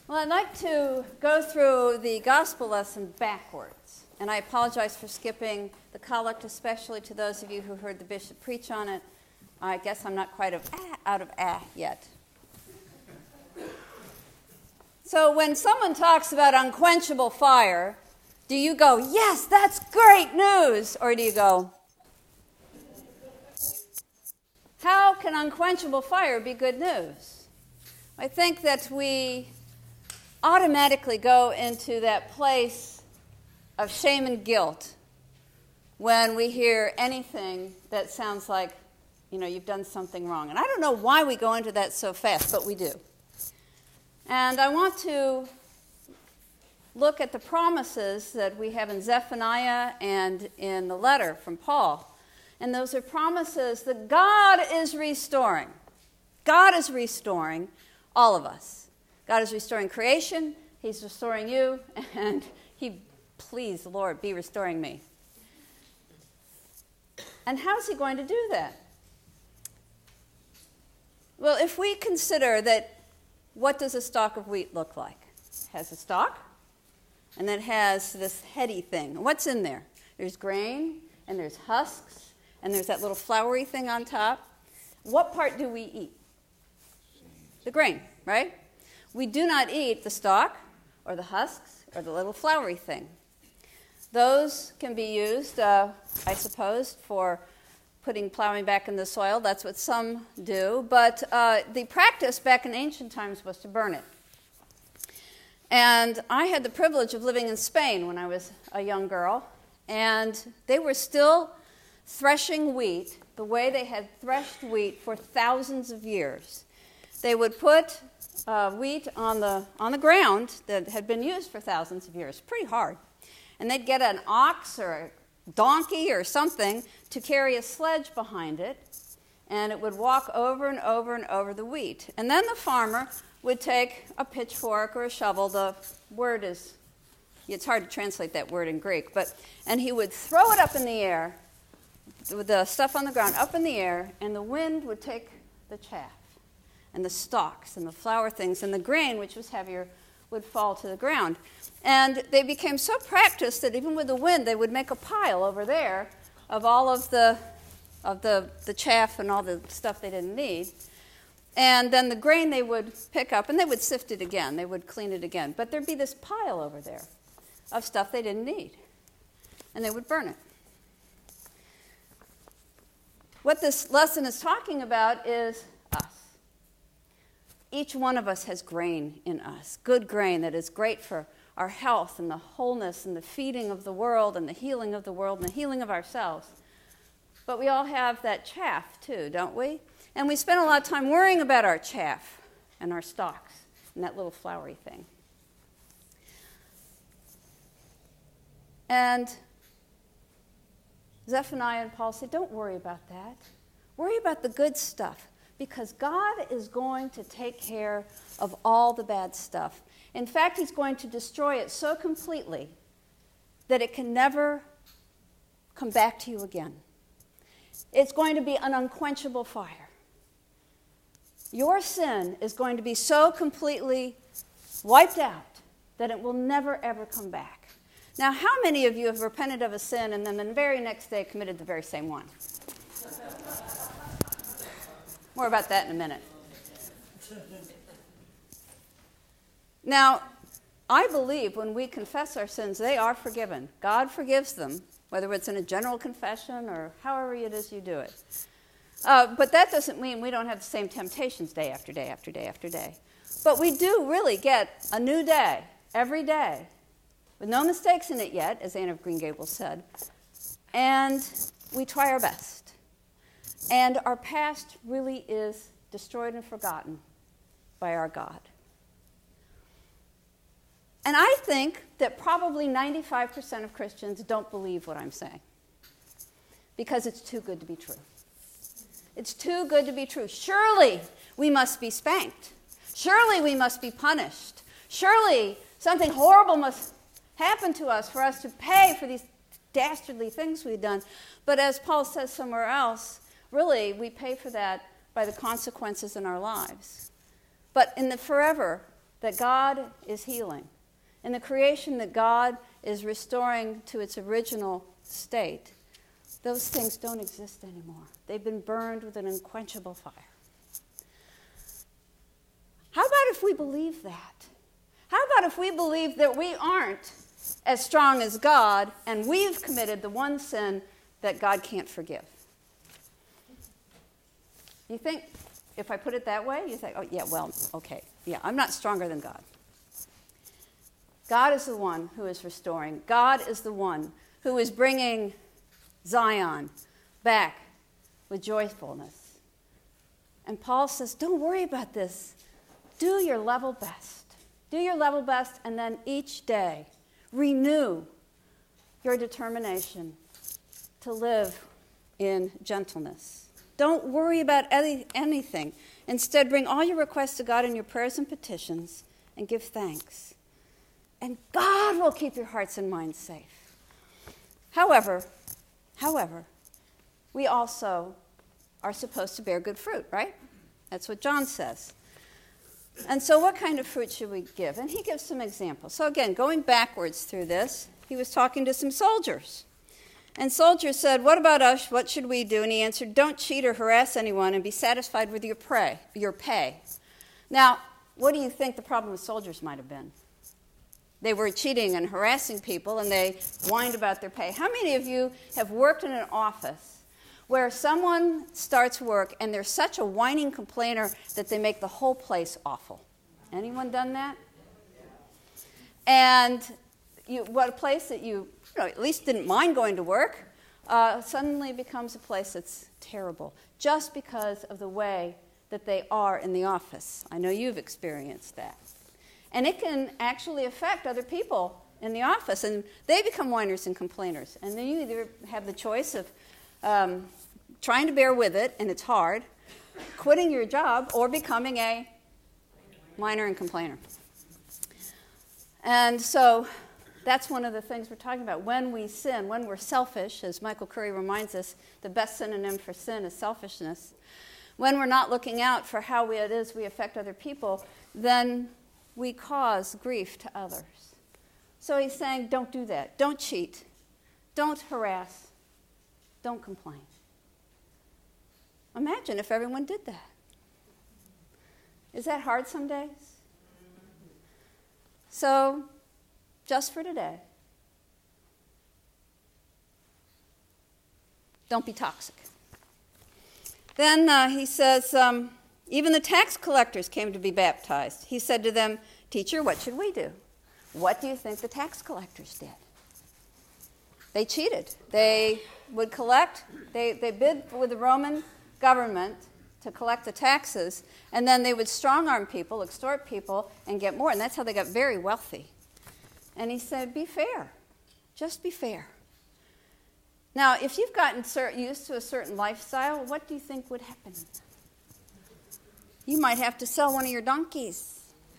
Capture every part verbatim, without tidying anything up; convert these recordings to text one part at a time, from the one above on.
Well, I'd like to go through the gospel lesson backwards. And I apologize for skipping the collect, especially to those of you who heard the bishop preach on it. I guess I'm not quite of, ah, out of ah yet. So when someone talks about unquenchable fire, do you go, yes, that's great news? Or do you go, how can unquenchable fire be good news? I think that we automatically go into that place of shame and guilt when we hear anything that sounds like, you know, you've done something wrong. And I don't know why we go into that so fast, but we do. And I want to look at the promises that we have in Zephaniah and in the letter from Paul. And those are promises that God is restoring. God is restoring all of us. God is restoring creation, He's restoring you, and He, please, Lord, be restoring me. And how is He going to do that? Well, if we consider that, what does a stalk of wheat look like? It has a stalk, and then it has this heady thing. What's in there? There's grain, and there's husks, and there's that little floury thing on top. What part do we eat? The grain, right? We do not eat the stalk or the husks or the little floury thing. Those can be used, uh, I suppose, for putting plowing back in the soil. That's what some do. But uh, the practice back in ancient times was to burn it. And I had the privilege of living in Spain when I was a young girl. And they were still threshing wheat the way they had threshed wheat for thousands of years. They would put uh, wheat on the on the ground that had been used for thousands of years. Pretty hard. And they'd get an ox or a donkey or something to carry a sledge behind it, and it would walk over and over and over the wheat. And then the farmer would take a pitchfork or a shovel. The word is, it's hard to translate that word in Greek, but and he would throw it up in the air, with the stuff on the ground up in the air, and the wind would take the chaff and the stalks and the flour things, and the grain, which was heavier, would fall to the ground. And they became so practiced that even with the wind, they would make a pile over there of all of the of the, the chaff and all the stuff they didn't need. And then the grain they would pick up, and they would sift it again. They would clean it again. But there'd be this pile over there of stuff they didn't need. And they would burn it. What this lesson is talking about is us. Each one of us has grain in us, good grain that is great for our health and the wholeness and the feeding of the world and the healing of the world and the healing of ourselves. But we all have that chaff too, don't we? And we spend a lot of time worrying about our chaff and our stalks and that little floury thing. And Zephaniah and Paul say, don't worry about that. Worry about the good stuff, because God is going to take care of all the bad stuff. In fact, He's going to destroy it so completely that it can never come back to you again. It's going to be an unquenchable fire. Your sin is going to be so completely wiped out that it will never, ever come back. Now, how many of you have repented of a sin and then the very next day committed the very same one? More about that in a minute. Now, I believe when we confess our sins, they are forgiven. God forgives them, whether it's in a general confession or however it is you do it. Uh, but that doesn't mean we don't have the same temptations day after day after day after day. But we do really get a new day every day, with no mistakes in it yet, as Anne of Green Gables said. And we try our best. And our past really is destroyed and forgotten by our God. And I think that probably ninety-five percent of Christians don't believe what I'm saying, because it's too good to be true. It's too good to be true. Surely we must be spanked. Surely we must be punished. Surely something horrible must happen to us for us to pay for these dastardly things we've done. But as Paul says somewhere else, really we pay for that by the consequences in our lives. But in the forever that God is healing, in the creation that God is restoring to its original state, those things don't exist anymore. They've been burned with an unquenchable fire. How about if we believe that? How about if we believe that we aren't as strong as God and we've committed the one sin that God can't forgive? You think, if I put it that way, you think, oh, yeah, well, okay. Yeah, I'm not stronger than God. God is the one who is restoring. God is the one who is bringing Zion back with joyfulness. And Paul says, don't worry about this. Do your level best. Do your level best, and then each day renew your determination to live in gentleness. Don't worry about any, anything. Instead, bring all your requests to God in your prayers and petitions and give thanks. And God will keep your hearts and minds safe. However, however, we also are supposed to bear good fruit, right? That's what John says. And so what kind of fruit should we give? And he gives some examples. So again, going backwards through this, he was talking to some soldiers. And soldiers said, what about us? What should we do? And he answered, don't cheat or harass anyone and be satisfied with your pay. Your pay. Now, what do you think the problem with soldiers might have been? They were cheating and harassing people, and they whined about their pay. How many of you have worked in an office where someone starts work and they're such a whining complainer that they make the whole place awful? Anyone done that? And you, what a place that you, you know, at least didn't mind going to work uh, suddenly becomes a place that's terrible just because of the way that they are in the office. I know you've experienced that. And it can actually affect other people in the office, and they become whiners and complainers. And then you either have the choice of um, trying to bear with it, and it's hard, quitting your job, or becoming a whiner and complainer. And so that's one of the things we're talking about. When we sin, when we're selfish, as Michael Curry reminds us, the best synonym for sin is selfishness. When we're not looking out for how we, it is we affect other people, then we cause grief to others. So he's saying, don't do that. Don't cheat. Don't harass. Don't complain. Imagine if everyone did that. Is that hard some days? So, just for today, don't be toxic. Then uh, he says, um, even the tax collectors came to be baptized. He said to them, teacher, what should we do? What do you think the tax collectors did? They cheated. They would collect, they, they bid with the Roman government to collect the taxes, and then they would strong-arm people, extort people, and get more. And that's how they got very wealthy. And he said, be fair. Just be fair. Now, if you've gotten used to a certain lifestyle, what do you think would happen? You might have to sell one of your donkeys.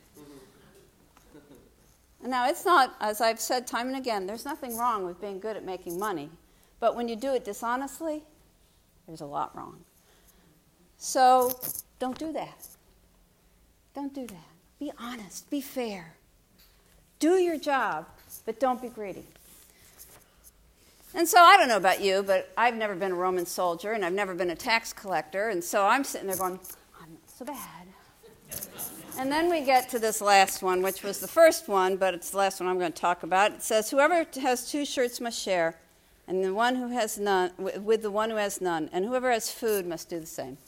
Now, it's not, as I've said time and again, there's nothing wrong with being good at making money. But when you do it dishonestly, there's a lot wrong. So don't do that. Don't do that. Be honest. Be fair. Do your job, but don't be greedy. And so I don't know about you, but I've never been a Roman soldier, and I've never been a tax collector, and so I'm sitting there going, I'm not so bad. And then we get to this last one, which was the first one, but it's the last one I'm going to talk about. It says, whoever has two shirts must share, and the one who has none, with the one who has none, and whoever has food must do the same.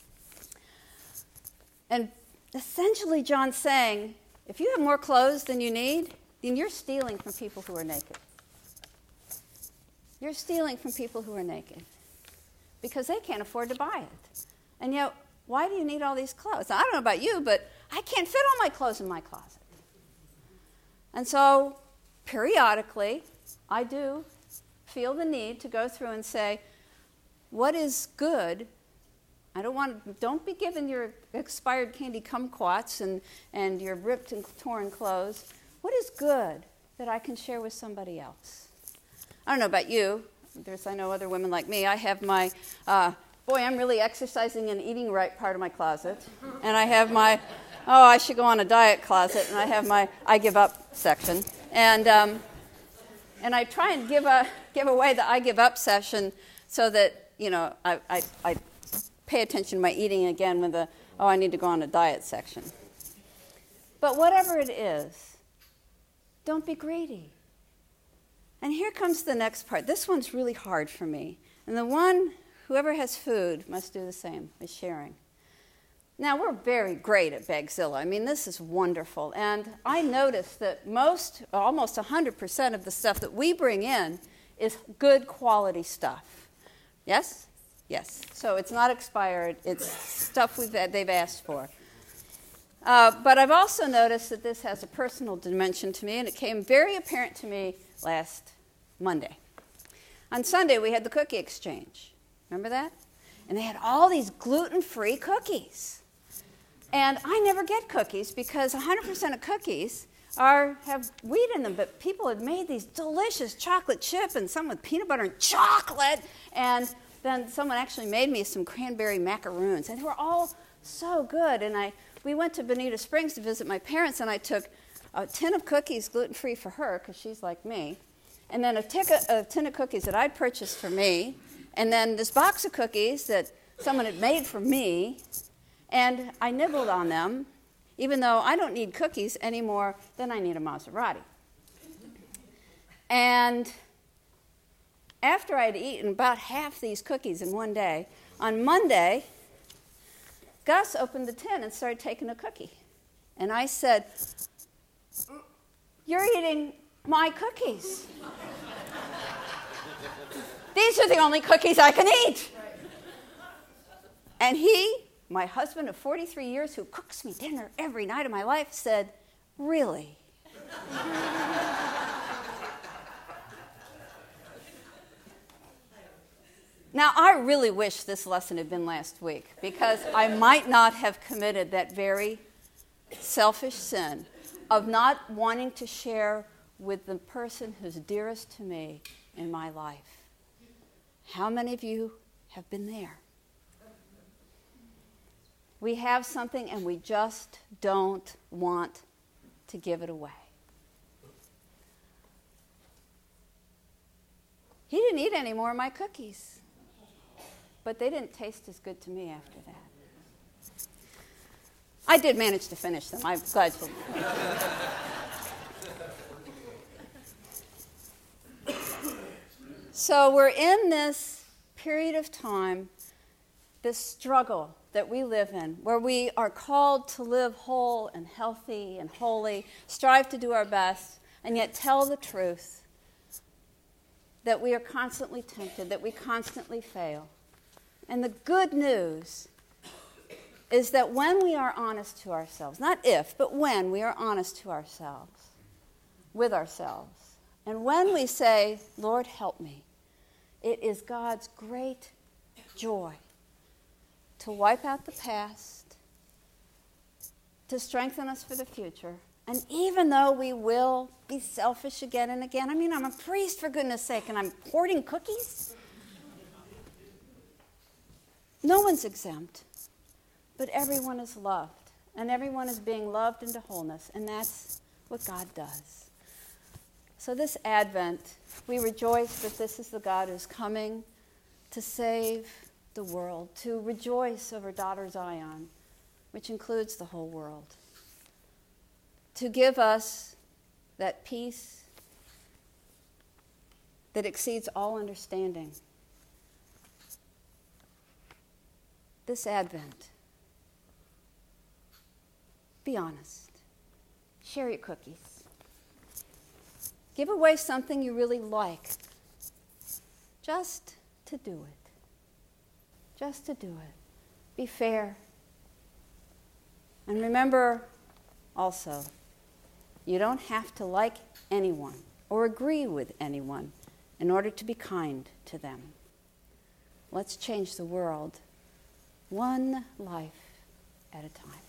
And essentially, John's saying, if you have more clothes than you need, then you're stealing from people who are naked. You're stealing from people who are naked because they can't afford to buy it. And yet, why do you need all these clothes? Now, I don't know about you, but I can't fit all my clothes in my closet. And so, periodically, I do feel the need to go through and say, what is good? I don't want, don't be given your expired candy kumquats and, and your ripped and torn clothes. What is good that I can share with somebody else? I don't know about you. There's, I know other women like me. I have my, uh, boy, I'm really exercising and eating right part of my closet. And I have my oh, I should go on a diet closet, and I have my I give up section. And um, and I try and give a give away the I give up session so that, you know, I, I, I pay attention to my eating again with the, oh, I need to go on a diet section. But whatever it is, don't be greedy. And here comes the next part. This one's really hard for me. And the one, whoever has food must do the same, is sharing. Now, we're very great at Bagzilla. I mean, this is wonderful. And I noticed that most, almost one hundred percent of the stuff that we bring in is good quality stuff. Yes? Yes. So it's not expired. It's stuff we've, they've asked for. Uh, but I've also noticed that this has a personal dimension to me, and it came very apparent to me last Monday. On Sunday, we had the cookie exchange. Remember that? And they had all these gluten-free cookies. And I never get cookies because one hundred percent of cookies are have wheat in them. But people had made these delicious chocolate chip and some with peanut butter and chocolate. And then someone actually made me some cranberry macaroons. And they were all so good. And I we went to Bonita Springs to visit my parents, and I took a tin of cookies gluten-free for her because she's like me. And then a, tic- a tin of cookies that I'd purchased for me. And then this box of cookies that someone had made for me. And I nibbled on them, even though I don't need cookies any more than I need a Maserati. And after I'd eaten about half these cookies in one day, on Monday, Gus opened the tin and started taking a cookie. And I said, "You're eating my cookies. These are the only cookies I can eat." And he, my husband of forty-three years, who cooks me dinner every night of my life, said, "Really?" Now, I really wish this lesson had been last week, because I might not have committed that very selfish sin of not wanting to share with the person who's dearest to me in my life. How many of you have been there? We have something and we just don't want to give it away. He didn't eat any more of my cookies, but they didn't taste as good to me after that. I did manage to finish them. I'm glad to. So we're in this period of time, this struggle that we live in, where we are called to live whole and healthy and holy, strive to do our best, and yet tell the truth that we are constantly tempted, that we constantly fail. And the good news is that when we are honest to ourselves, not if, but when we are honest to ourselves, with ourselves, and when we say, "Lord, help me," it is God's great joy to wipe out the past, to strengthen us for the future. And even though we will be selfish again and again, I mean, I'm a priest, for goodness sake, and I'm hoarding cookies. No one's exempt, but everyone is loved, and everyone is being loved into wholeness, and that's what God does. So this Advent, we rejoice that this is the God who's coming to save the world, to rejoice over daughter Zion, which includes the whole world, to give us that peace that exceeds all understanding. This Advent, be honest. Share your cookies. Give away something you really like, just to do it. Just to do it. Be fair. And remember also, you don't have to like anyone or agree with anyone in order to be kind to them. Let's change the world one life at a time.